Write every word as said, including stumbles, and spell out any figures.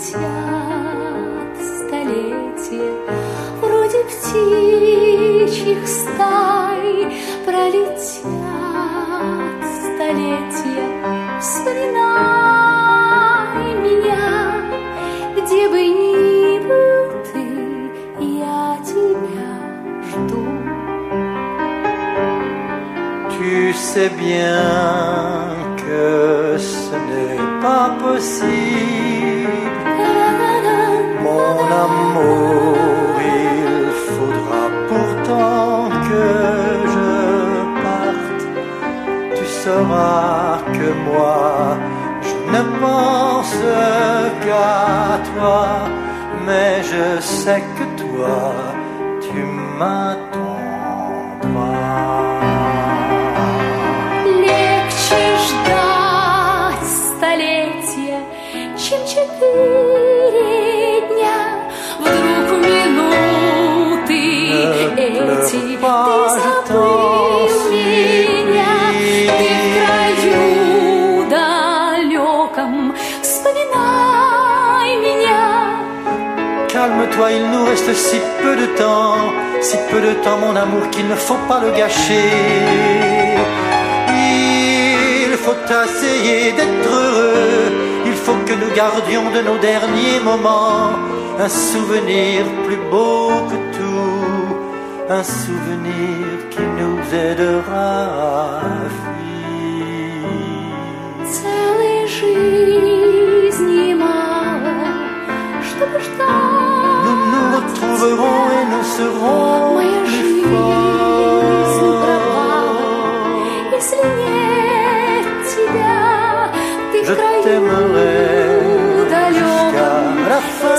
пролетят столетия, вроде птичьих стай, пролетят столетия. Вспоминай меня, где бы ни был ты, я тебя жду. Tu sais bien que ce n'est pas possible, mon amour, il faudra pourtant que je parte. Tu sauras que moi, je ne pense qu'à toi, mais je sais que toi, tu m'attendras. Легче ждать столетия, чем четыре дня. Вдруг минуты эти ты забыл меня, ты в краю далеком, вспоминай меня. Calme-toi, il nous reste si peu de temps, si peu de temps mon amour qu'il ne faut pas le gâcher. Il faut essayer d'être heureux, il faut que nous gardions de nos derniers moments un souvenir plus beau que tout, un souvenir qui nous aidera à fuir. Целой жизни мало, чтобы ждать. Nous nous retrouverons et nous serons Моя plus жизнь пропала, forts. если нет тебя, ты в Je краю t'aimerai jusqu'à далеком. la fin.